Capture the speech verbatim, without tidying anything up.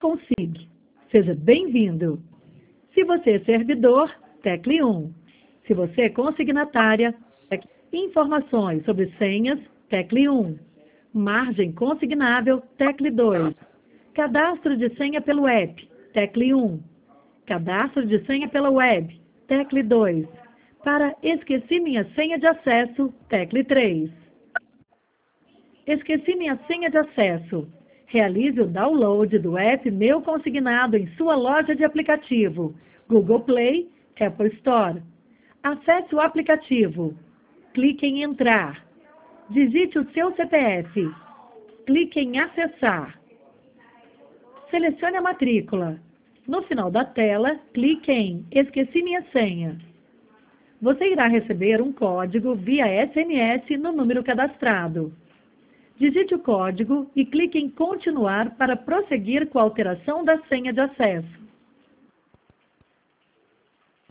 Consiga. Seja bem-vindo. Se você é servidor, tecle um. Se você é consignatária, tecle... informações sobre senhas, tecle um. Margem consignável, tecle dois. Cadastro de senha pelo app, tecle um. Cadastro de senha pela web, tecle dois. Para esqueci minha senha de acesso, tecle três. Esqueci minha senha de acesso. Realize o download do app Meu Consignado em sua loja de aplicativo, Google Play, Apple Store. Acesse o aplicativo. Clique em Entrar. Digite o seu C P F. Clique em Acessar. Selecione a matrícula. No final da tela, clique em Esqueci minha senha. Você irá receber um código via S M S no número cadastrado. Digite o código e clique em Continuar para prosseguir com a alteração da senha de acesso.